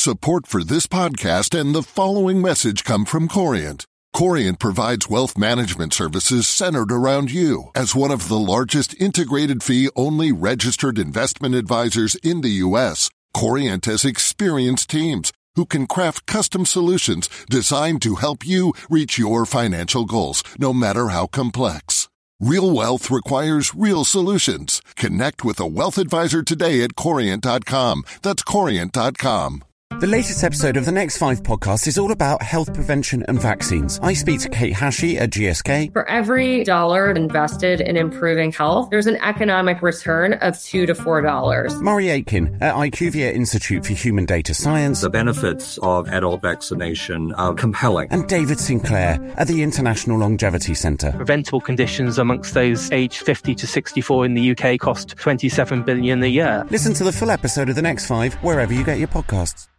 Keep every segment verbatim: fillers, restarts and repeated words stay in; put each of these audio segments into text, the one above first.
Support for this podcast and the following message come from Corient. Corient provides wealth management services centered around you. As one of the largest integrated fee-only registered investment advisors in the U S, Corient has experienced teams who can craft custom solutions designed to help you reach your financial goals, no matter how complex. Real wealth requires real solutions. Connect with a wealth advisor today at corient dot com. That's corient dot com. The latest episode of the Next Five podcast is all about health prevention and vaccines. I speak to Kate Hashey at G S K. For every dollar invested in improving health, there's an economic return of two to four dollars. Murray Aitken at IQVIA Institute for Human Data Science. The benefits of adult vaccination are compelling. And David Sinclair at the International Longevity Centre. Preventable conditions amongst those aged fifty to sixty-four in the U K cost twenty-seven billion dollars a year. Listen to the full episode of The Next Five wherever you get your podcasts.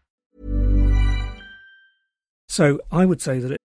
So I would say that it...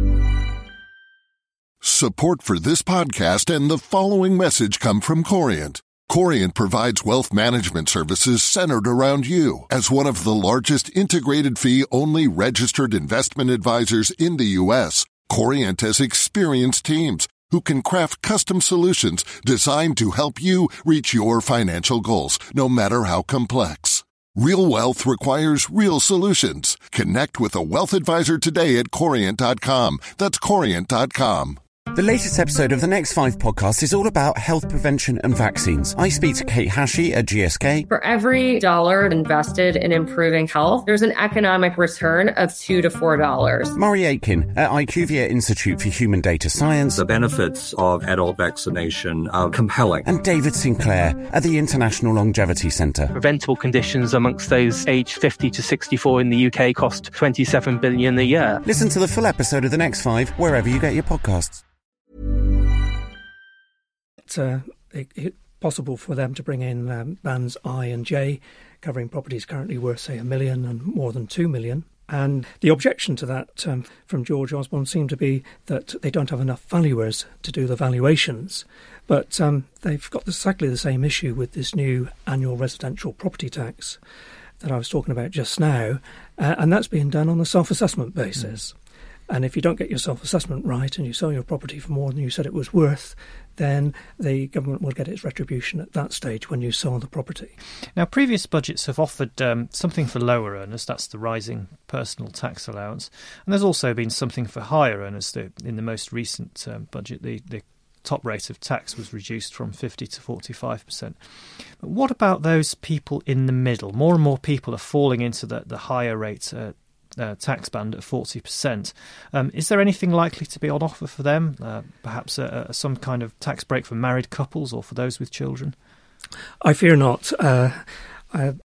Support for this podcast and the following message come from Corient. Corient provides wealth management services centered around you. As one of the largest integrated fee-only registered investment advisors in the U S, Corient has experienced teams who can craft custom solutions designed to help you reach your financial goals, no matter how complex. Real wealth requires real solutions. Connect with a wealth advisor today at corient dot com. That's corient dot com. The latest episode of the Next Five podcast is all about health prevention and vaccines. I speak to Kate Hashey at G S K. For every dollar invested in improving health, there's an economic return of two to four dollars. Murray Aitken at IQVIA Institute for Human Data Science. The benefits of adult vaccination are compelling. And David Sinclair at the International Longevity Centre. Preventable conditions amongst those aged fifty to sixty-four in the U K cost twenty-seven billion dollars a year. Listen to the full episode of The Next Five wherever you get your podcasts. It's uh, it, it possible for them to bring in um, bands I and J, covering properties currently worth, say, a million and more than two million. And the objection to that um, from George Osborne seemed to be that they don't have enough valuers to do the valuations. But um, they've got exactly the same issue with this new annual residential property tax that I was talking about just now, uh, and that's being done on a self-assessment basis. Mm. And if you don't get your self-assessment right and you sell your property for more than you said it was worth, then the government will get its retribution at that stage when you sell the property. Now, previous budgets have offered um, something for lower earners, that's the rising personal tax allowance. And there's also been something for higher earners. The, in the most recent um, budget, the, the top rate of tax was reduced from fifty to forty-five percent. But what about those people in the middle? More and more people are falling into the, the higher rate uh, Uh, tax band at forty percent. Um, is there anything likely to be on offer for them? Uh, perhaps a, a, some kind of tax break for married couples or for those with children? I fear not. Uh, I,